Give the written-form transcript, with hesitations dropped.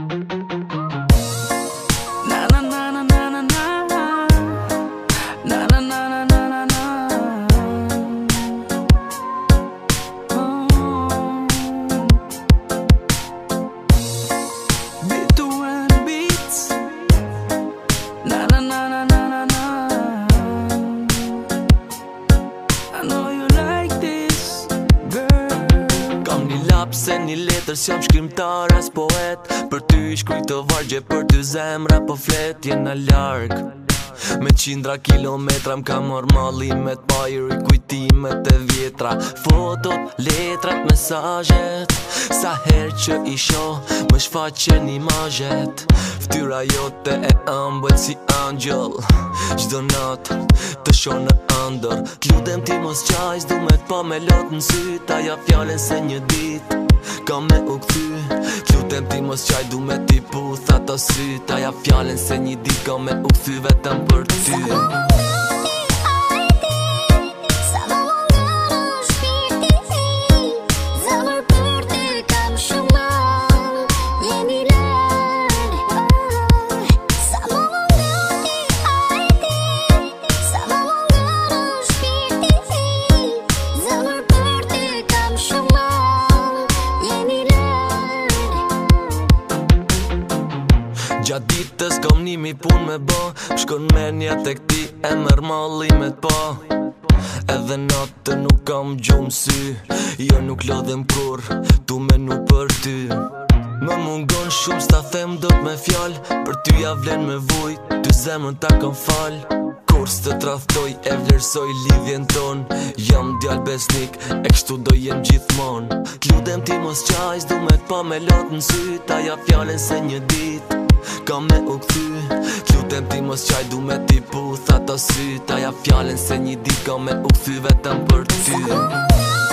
Na na na na na na na. Na na na na na na na. B2 Beats. Na na na na na na na. I know you like this, girl. Kam një lapse, një letër, s'jam shkrimtar as poet. Për ty shkruj të vargje, për ty zemra po flet. Jena larg me qindra kilometra, m'ka marr mallimet, bajri kujtimet e vjetra. Fotot, letrat, mesazhet, sa her që i shoh më shfaqen imazhet. Ftyra jote e ëmbël si angjëll, çdo nat të shoh në ëndër. T'lutem ti mos qaj, s'du me t'pa me lot n'syt. Aja fjallën se një dit ka me u kthy. T'lutem ti mos qaj, du me t'i puth ato syt. Aja fjallën se një dit ka me u kthy vetëm për ty. Gjatë ditës kom nimi pun me bo, shkon menja tek ti e merr mallimet po. Edhe natë nuk kam gjumë sy, jo nuk lodhem kur, tu menu për ty. Më mungon shumë s'ta them dot me fjall, për ty ja vlen me vujt, ty zemrën ta kom fal. Kur s'të tradhtoj e vlerësoj lidhjen ton, jam djall besnik, e kështu do jem gjithmon. T'lutem ti mos qaj, s'du me t'pa me lot n'syt. Aja fjallën se një dit ka me u kthy. T'lutem ti mos qaj, du me t'i puth ato syt. Aja fjallën se një dit ka me u kthy vetëm për ty.